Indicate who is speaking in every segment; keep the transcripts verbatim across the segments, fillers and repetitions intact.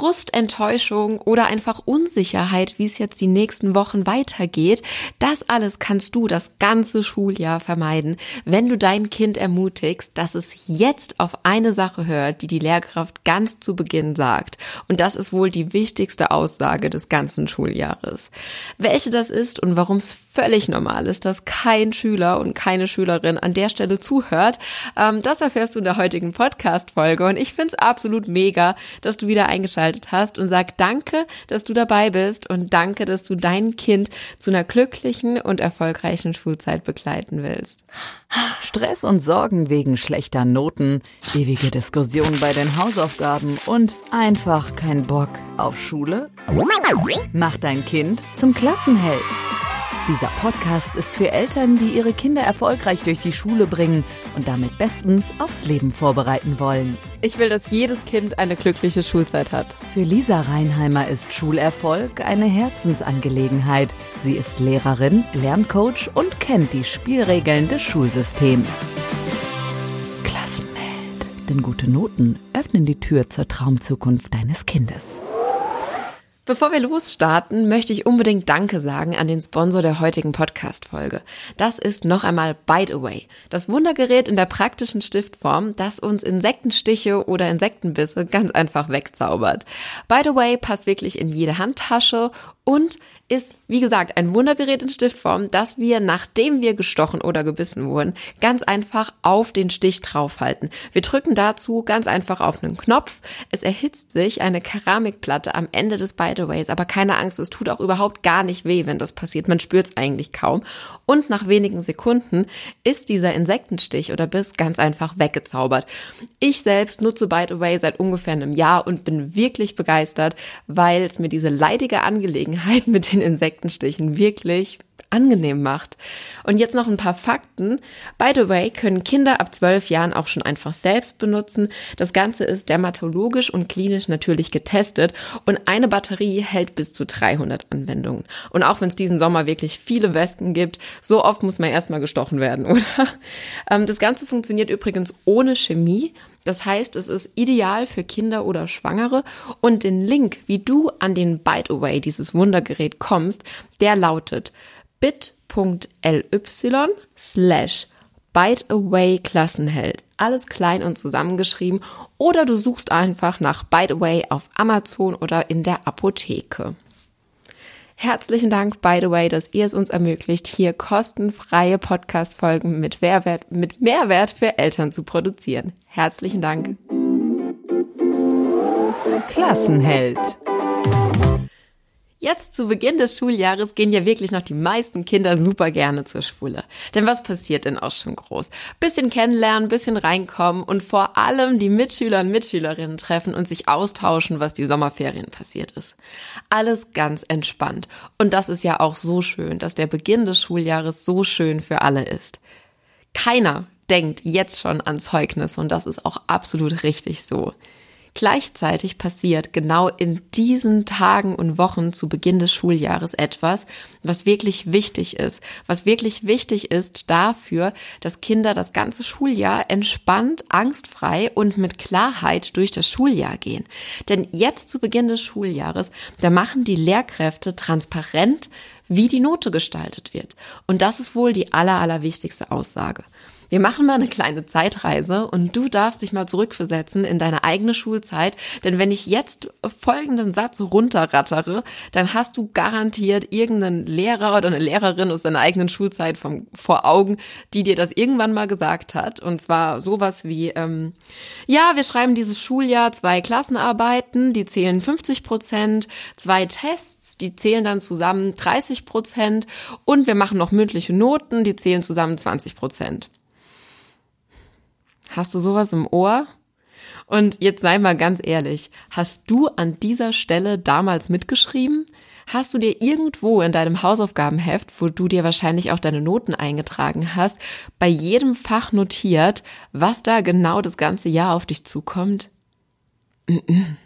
Speaker 1: Frust, Enttäuschung oder einfach Unsicherheit, wie es jetzt die nächsten Wochen weitergeht, das alles kannst du das ganze Schuljahr vermeiden, wenn du dein Kind ermutigst, dass es jetzt auf eine Sache hört, die die Lehrkraft ganz zu Beginn sagt. Und das ist wohl die wichtigste Aussage des ganzen Schuljahres. Welche das ist und warum es völlig normal ist, dass kein Schüler und keine Schülerin an der Stelle zuhört, ähm, das erfährst du in der heutigen Podcast-Folge. Und ich finde es absolut mega, dass du wieder eingeschaltet hast und sag danke, dass du dabei bist und danke, dass du dein Kind zu einer glücklichen und erfolgreichen Schulzeit begleiten willst.
Speaker 2: Stress und Sorgen wegen schlechter Noten, ewige Diskussionen bei den Hausaufgaben und einfach kein Bock auf Schule? Mach dein Kind zum Klassenheld. Dieser Podcast ist für Eltern, die ihre Kinder erfolgreich durch die Schule bringen und damit bestens aufs Leben vorbereiten wollen.
Speaker 1: Ich will, dass jedes Kind eine glückliche Schulzeit hat.
Speaker 2: Für Lisa Reinheimer ist Schulerfolg eine Herzensangelegenheit. Sie ist Lehrerin, Lerncoach und kennt die Spielregeln des Schulsystems. Klassenheld. Denn gute Noten öffnen die Tür zur Traumzukunft deines Kindes.
Speaker 1: Bevor wir losstarten, möchte ich unbedingt Danke sagen an den Sponsor der heutigen Podcast-Folge. Das ist noch einmal Bite Away, das Wundergerät in der praktischen Stiftform, das uns Insektenstiche oder Insektenbisse ganz einfach wegzaubert. Bite Away passt wirklich in jede Handtasche und ist, wie gesagt, ein Wundergerät in Stiftform, das wir, nachdem wir gestochen oder gebissen wurden, ganz einfach auf den Stich draufhalten. Wir drücken dazu ganz einfach auf einen Knopf. Es erhitzt sich eine Keramikplatte am Ende des Bite Aways, aber keine Angst, es tut auch überhaupt gar nicht weh, wenn das passiert. Man spürt es eigentlich kaum. Und nach wenigen Sekunden ist dieser Insektenstich oder Biss ganz einfach weggezaubert. Ich selbst nutze Bite Away seit ungefähr einem Jahr und bin wirklich begeistert, weil es mir diese leidige Angelegenheit mit den Insektenstichen wirklich angenehm macht. Und jetzt noch ein paar Fakten. By the way, können Kinder ab zwölf Jahren auch schon einfach selbst benutzen. Das Ganze ist dermatologisch und klinisch natürlich getestet und eine Batterie hält bis zu dreihundert Anwendungen. Und auch wenn es diesen Sommer wirklich viele Wespen gibt, so oft muss man erstmal gestochen werden, oder? Das Ganze funktioniert übrigens ohne Chemie. Das heißt, es ist ideal für Kinder oder Schwangere und den Link, wie du an den Bite Away, dieses Wundergerät, kommst, der lautet bit.ly slash Bite-Away Klassenheld. Alles klein und zusammengeschrieben oder du suchst einfach nach Bite Away auf Amazon oder in der Apotheke. Herzlichen Dank, by the way, dass ihr es uns ermöglicht, hier kostenfreie Podcast-Folgen mit Mehrwert, mit Mehrwert für Eltern zu produzieren. Herzlichen Dank.
Speaker 2: Klassenheld.
Speaker 1: Jetzt zu Beginn des Schuljahres gehen ja wirklich noch die meisten Kinder super gerne zur Schule. Denn was passiert denn auch schon groß? Bisschen kennenlernen, bisschen reinkommen und vor allem die Mitschüler und Mitschülerinnen treffen und sich austauschen, was die Sommerferien passiert ist. Alles ganz entspannt. Und das ist ja auch so schön, dass der Beginn des Schuljahres so schön für alle ist. Keiner denkt jetzt schon an Zeugnis und das ist auch absolut richtig so. Gleichzeitig passiert genau in diesen Tagen und Wochen zu Beginn des Schuljahres etwas, was wirklich wichtig ist. Was wirklich wichtig ist dafür, dass Kinder das ganze Schuljahr entspannt, angstfrei und mit Klarheit durch das Schuljahr gehen. Denn jetzt zu Beginn des Schuljahres, da machen die Lehrkräfte transparent, wie die Note gestaltet wird. Und das ist wohl die aller, aller wichtigste Aussage. Wir machen mal eine kleine Zeitreise und du darfst dich mal zurückversetzen in deine eigene Schulzeit, denn wenn ich jetzt folgenden Satz runterrattere, dann hast du garantiert irgendeinen Lehrer oder eine Lehrerin aus deiner eigenen Schulzeit vom, vor Augen, die dir das irgendwann mal gesagt hat, und zwar sowas wie, ähm, ja, wir schreiben dieses Schuljahr zwei Klassenarbeiten, die zählen fünfzig Prozent, zwei Tests, die zählen dann zusammen dreißig Prozent und wir machen noch mündliche Noten, die zählen zusammen zwanzig Prozent. Hast du sowas im Ohr? Und jetzt sei mal ganz ehrlich, hast du an dieser Stelle damals mitgeschrieben? Hast du dir irgendwo in deinem Hausaufgabenheft, wo du dir wahrscheinlich auch deine Noten eingetragen hast, bei jedem Fach notiert, was da genau das ganze Jahr auf dich zukommt?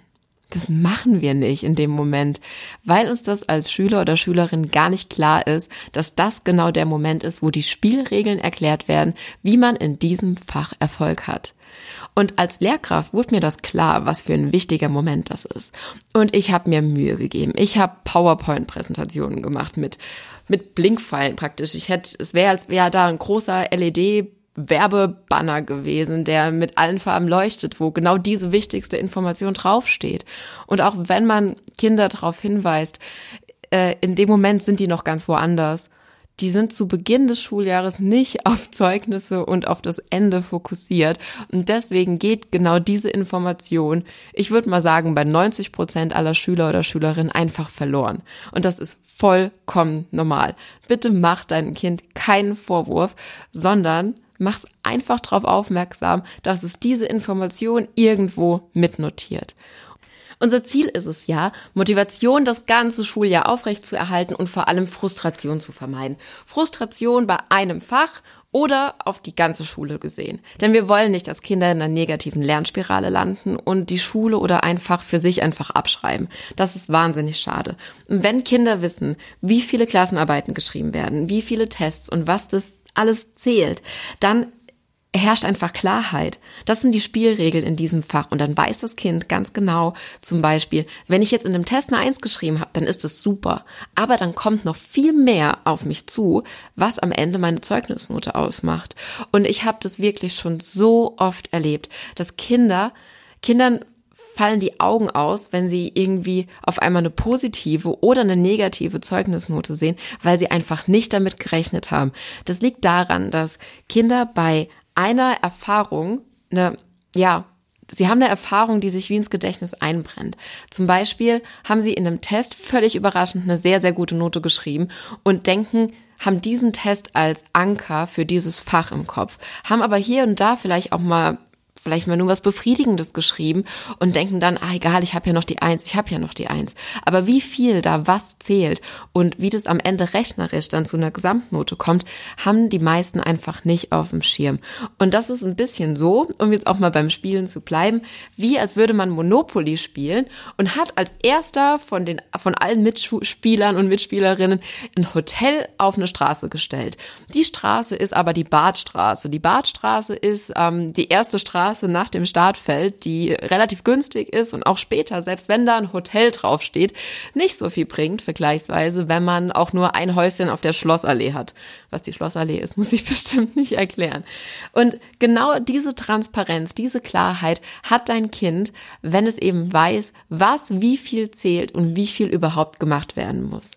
Speaker 1: Das machen wir nicht in dem Moment, weil uns das als Schüler oder Schülerin gar nicht klar ist, dass das genau der Moment ist, wo die Spielregeln erklärt werden, wie man in diesem Fach Erfolg hat. Und als Lehrkraft wurde mir das klar, was für ein wichtiger Moment das ist. Und ich habe mir Mühe gegeben. Ich habe PowerPoint-Präsentationen gemacht mit mit Blinkpfeilen praktisch. Ich hätte, es wäre, als wäre da ein großer L E D Werbebanner gewesen, der mit allen Farben leuchtet, wo genau diese wichtigste Information draufsteht. Und auch wenn man Kinder darauf hinweist, äh, in dem Moment sind die noch ganz woanders. Die sind zu Beginn des Schuljahres nicht auf Zeugnisse und auf das Ende fokussiert. Und deswegen geht genau diese Information, ich würde mal sagen, bei neunzig Prozent aller Schüler oder Schülerinnen einfach verloren. Und das ist vollkommen normal. Bitte mach deinem Kind keinen Vorwurf, sondern mach's einfach darauf aufmerksam, dass es diese Information irgendwo mitnotiert. Unser Ziel ist es ja, Motivation das ganze Schuljahr aufrechtzuerhalten und vor allem Frustration zu vermeiden. Frustration bei einem Fach oder auf die ganze Schule gesehen. Denn wir wollen nicht, dass Kinder in einer negativen Lernspirale landen und die Schule oder ein Fach für sich einfach abschreiben. Das ist wahnsinnig schade. Und wenn Kinder wissen, wie viele Klassenarbeiten geschrieben werden, wie viele Tests und was das alles zählt, dann herrscht einfach Klarheit. Das sind die Spielregeln in diesem Fach und dann weiß das Kind ganz genau, zum Beispiel, wenn ich jetzt in einem Test eine Eins geschrieben habe, dann ist das super, aber dann kommt noch viel mehr auf mich zu, was am Ende meine Zeugnisnote ausmacht. Und ich habe das wirklich schon so oft erlebt, dass Kinder, Kindern fallen die Augen aus, wenn sie irgendwie auf einmal eine positive oder eine negative Zeugnisnote sehen, weil sie einfach nicht damit gerechnet haben. Das liegt daran, dass Kinder bei einer Erfahrung, eine, ja, sie haben eine Erfahrung, die sich wie ins Gedächtnis einbrennt. Zum Beispiel haben sie in einem Test völlig überraschend eine sehr, sehr gute Note geschrieben und denken, haben diesen Test als Anker für dieses Fach im Kopf, haben aber hier und da vielleicht auch mal vielleicht mal nur was Befriedigendes geschrieben und denken dann, ah egal, ich habe ja noch die Eins, ich habe ja noch die Eins. Aber wie viel da was zählt und wie das am Ende rechnerisch dann zu einer Gesamtnote kommt, haben die meisten einfach nicht auf dem Schirm. Und das ist ein bisschen so, um jetzt auch mal beim Spielen zu bleiben, wie als würde man Monopoly spielen und hat als erster von den von allen Mitspielern und Mitspielerinnen ein Hotel auf eine Straße gestellt. Die Straße ist aber die Badstraße. Die Badstraße ist ähm, die erste Straße nach dem Startfeld, die relativ günstig ist und auch später, selbst wenn da ein Hotel draufsteht, nicht so viel bringt, vergleichsweise, wenn man auch nur ein Häuschen auf der Schlossallee hat. Was die Schlossallee ist, muss ich bestimmt nicht erklären. Und genau diese Transparenz, diese Klarheit hat dein Kind, wenn es eben weiß, was wie viel zählt und wie viel überhaupt gemacht werden muss.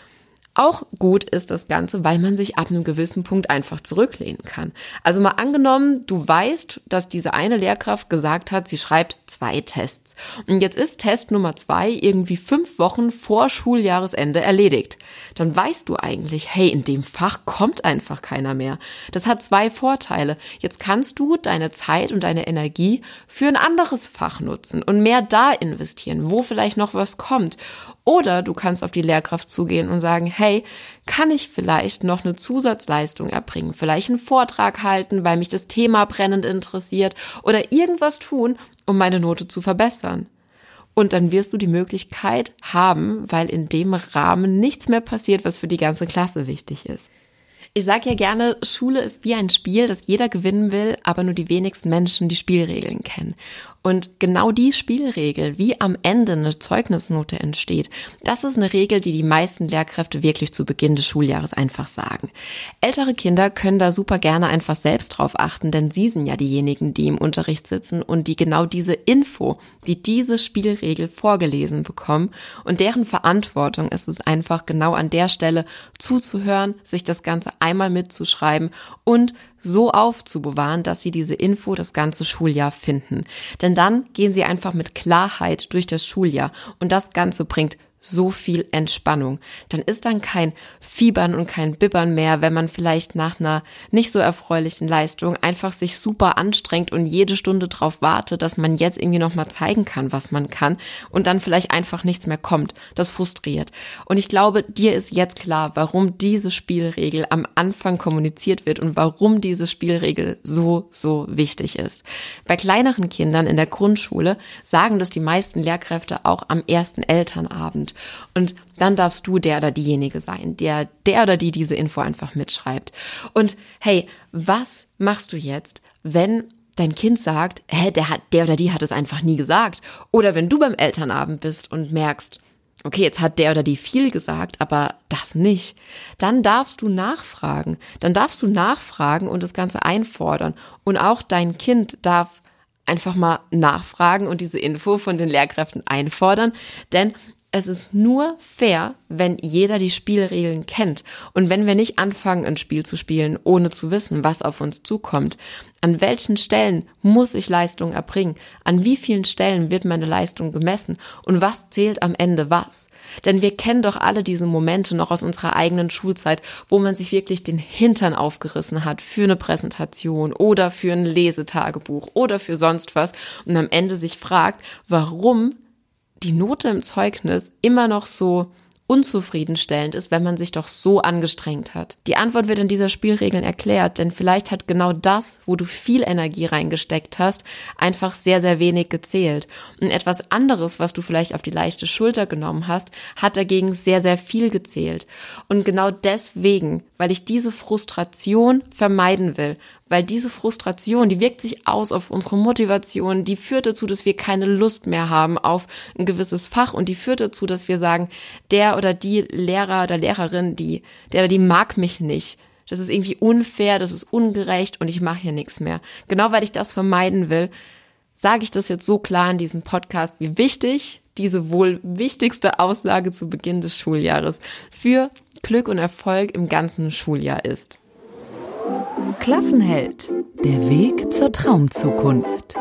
Speaker 1: Auch gut ist das Ganze, weil man sich ab einem gewissen Punkt einfach zurücklehnen kann. Also mal angenommen, du weißt, dass diese eine Lehrkraft gesagt hat, sie schreibt zwei Tests. Und jetzt ist Test Nummer zwei irgendwie fünf Wochen vor Schuljahresende erledigt. Dann weißt du eigentlich, hey, in dem Fach kommt einfach keiner mehr. Das hat zwei Vorteile. Jetzt kannst du deine Zeit und deine Energie für ein anderes Fach nutzen und mehr da investieren, wo vielleicht noch was kommt. Oder du kannst auf die Lehrkraft zugehen und sagen, hey, kann ich vielleicht noch eine Zusatzleistung erbringen? Vielleicht einen Vortrag halten, weil mich das Thema brennend interessiert oder irgendwas tun, um meine Note zu verbessern. Und dann wirst du die Möglichkeit haben, weil in dem Rahmen nichts mehr passiert, was für die ganze Klasse wichtig ist. Ich sage ja gerne, Schule ist wie ein Spiel, das jeder gewinnen will, aber nur die wenigsten Menschen die Spielregeln kennen. Und genau die Spielregel, wie am Ende eine Zeugnisnote entsteht, das ist eine Regel, die die meisten Lehrkräfte wirklich zu Beginn des Schuljahres einfach sagen. Ältere Kinder können da super gerne einfach selbst drauf achten, denn sie sind ja diejenigen, die im Unterricht sitzen und die genau diese Info, die diese Spielregel vorgelesen bekommen. Und deren Verantwortung ist es einfach genau an der Stelle zuzuhören, sich das Ganze einmal mitzuschreiben und so aufzubewahren, dass sie diese Info das ganze Schuljahr finden. Denn dann gehen sie einfach mit Klarheit durch das Schuljahr und das Ganze bringt so viel Entspannung. Dann ist dann kein Fiebern und kein Bibbern mehr, wenn man vielleicht nach einer nicht so erfreulichen Leistung einfach sich super anstrengt und jede Stunde drauf wartet, dass man jetzt irgendwie nochmal zeigen kann, was man kann und dann vielleicht einfach nichts mehr kommt. Das frustriert. Und ich glaube, dir ist jetzt klar, warum diese Spielregel am Anfang kommuniziert wird und warum diese Spielregel so, so wichtig ist. Bei kleineren Kindern in der Grundschule sagen das die meisten Lehrkräfte auch am ersten Elternabend. Und dann darfst du der oder diejenige sein, der, der oder die diese Info einfach mitschreibt. Und hey, was machst du jetzt, wenn dein Kind sagt, hä, der hat, der oder die hat es einfach nie gesagt? Oder wenn du beim Elternabend bist und merkst, okay, jetzt hat der oder die viel gesagt, aber das nicht. Dann darfst du nachfragen. Dann darfst du nachfragen und das Ganze einfordern. Und auch dein Kind darf einfach mal nachfragen und diese Info von den Lehrkräften einfordern, denn es ist nur fair, wenn jeder die Spielregeln kennt und wenn wir nicht anfangen, ein Spiel zu spielen, ohne zu wissen, was auf uns zukommt. An welchen Stellen muss ich Leistung erbringen? An wie vielen Stellen wird meine Leistung gemessen? Und was zählt am Ende was? Denn wir kennen doch alle diese Momente noch aus unserer eigenen Schulzeit, wo man sich wirklich den Hintern aufgerissen hat für eine Präsentation oder für ein Lesetagebuch oder für sonst was und am Ende sich fragt, warum die Note im Zeugnis immer noch so unzufriedenstellend ist, wenn man sich doch so angestrengt hat. Die Antwort wird in dieser Spielregeln erklärt, denn vielleicht hat genau das, wo du viel Energie reingesteckt hast, einfach sehr, sehr wenig gezählt. Und etwas anderes, was du vielleicht auf die leichte Schulter genommen hast, hat dagegen sehr, sehr viel gezählt. Und genau deswegen, weil ich diese Frustration vermeiden will, weil diese Frustration, die wirkt sich aus auf unsere Motivation, die führt dazu, dass wir keine Lust mehr haben auf ein gewisses Fach und die führt dazu, dass wir sagen, der oder die Lehrer oder Lehrerin, die, der oder die mag mich nicht. Das ist irgendwie unfair, das ist ungerecht und ich mache hier nichts mehr. Genau weil ich das vermeiden will, sage ich das jetzt so klar in diesem Podcast, wie wichtig diese wohl wichtigste Aussage zu Beginn des Schuljahres für Glück und Erfolg im ganzen Schuljahr ist.
Speaker 2: Klassenheld. Der Weg zur Traumzukunft.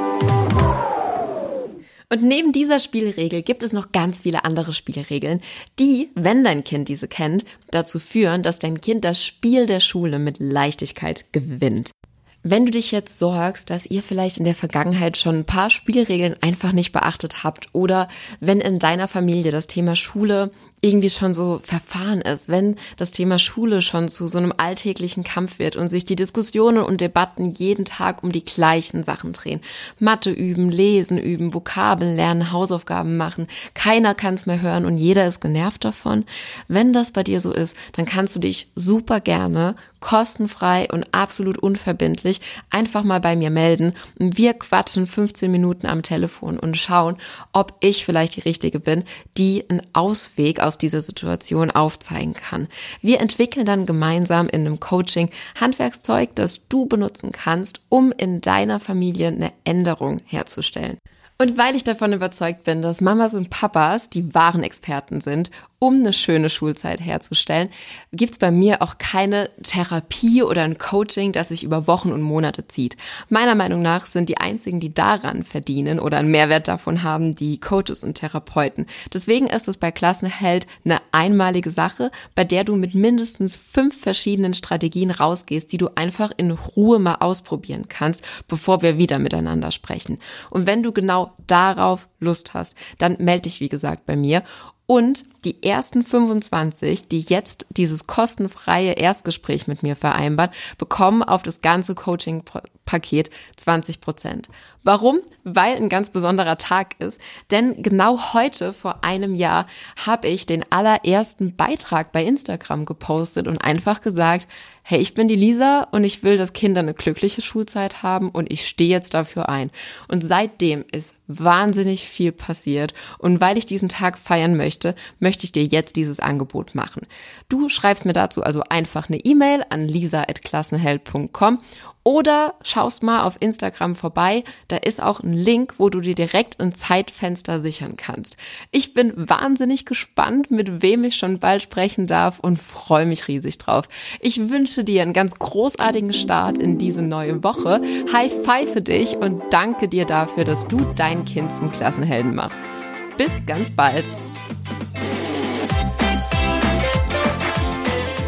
Speaker 1: Und neben dieser Spielregel gibt es noch ganz viele andere Spielregeln, die, wenn dein Kind diese kennt, dazu führen, dass dein Kind das Spiel der Schule mit Leichtigkeit gewinnt. Wenn du dich jetzt sorgst, dass ihr vielleicht in der Vergangenheit schon ein paar Spielregeln einfach nicht beachtet habt oder wenn in deiner Familie das Thema Schule irgendwie schon so verfahren ist, wenn das Thema Schule schon zu so einem alltäglichen Kampf wird und sich die Diskussionen und Debatten jeden Tag um die gleichen Sachen drehen. Mathe üben, Lesen üben, Vokabeln lernen, Hausaufgaben machen. Keiner kann es mehr hören und jeder ist genervt davon. Wenn das bei dir so ist, dann kannst du dich super gerne kostenfrei und absolut unverbindlich einfach mal bei mir melden. Und wir quatschen fünfzehn Minuten am Telefon und schauen, ob ich vielleicht die Richtige bin, die einen Ausweg aus dieser Situation aufzeigen kann. Wir entwickeln dann gemeinsam in einem Coaching Handwerkszeug, das du benutzen kannst, um in deiner Familie eine Änderung herzustellen. Und weil ich davon überzeugt bin, dass Mamas und Papas die wahren Experten sind, um eine schöne Schulzeit herzustellen, gibt's bei mir auch keine Therapie oder ein Coaching, das sich über Wochen und Monate zieht. Meiner Meinung nach sind die einzigen, die daran verdienen oder einen Mehrwert davon haben, die Coaches und Therapeuten. Deswegen ist es bei Klassenheld eine einmalige Sache, bei der du mit mindestens fünf verschiedenen Strategien rausgehst, die du einfach in Ruhe mal ausprobieren kannst, bevor wir wieder miteinander sprechen. Und wenn du genau darauf Lust hast, dann melde dich, wie gesagt, bei mir. Und die ersten fünfundzwanzig, die jetzt dieses kostenfreie Erstgespräch mit mir vereinbaren, bekommen auf das ganze Coaching-Paket zwanzig Prozent. Warum? Weil ein ganz besonderer Tag ist. Denn genau heute vor einem Jahr habe ich den allerersten Beitrag bei Instagram gepostet und einfach gesagt, hey, ich bin die Lisa und ich will, dass Kinder eine glückliche Schulzeit haben und ich stehe jetzt dafür ein. Und seitdem ist wahnsinnig viel passiert und weil ich diesen Tag feiern möchte, möchte ich dir jetzt dieses Angebot machen. Du schreibst mir dazu also einfach eine E-Mail an lisa at klassenheld punkt com oder schaust mal auf Instagram vorbei, da ist auch ein Link, wo du dir direkt ein Zeitfenster sichern kannst. Ich bin wahnsinnig gespannt, mit wem ich schon bald sprechen darf und freue mich riesig drauf. Ich wünsche dir einen ganz großartigen Start in diese neue Woche, High Five für dich und danke dir dafür, dass du dein Kind zum Klassenhelden machst. Bis ganz bald!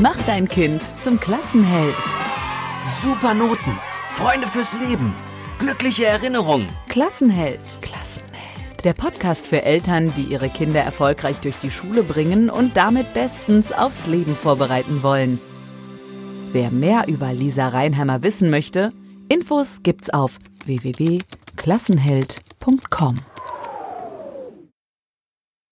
Speaker 2: Mach dein Kind zum Klassenheld.
Speaker 3: Super Noten, Freunde fürs Leben, glückliche Erinnerungen.
Speaker 2: Klassenheld. Klassenheld. Der Podcast für Eltern, die ihre Kinder erfolgreich durch die Schule bringen und damit bestens aufs Leben vorbereiten wollen. Wer mehr über Lisa Reinheimer wissen möchte, Infos gibt's auf w w w punkt klassenheld punkt com.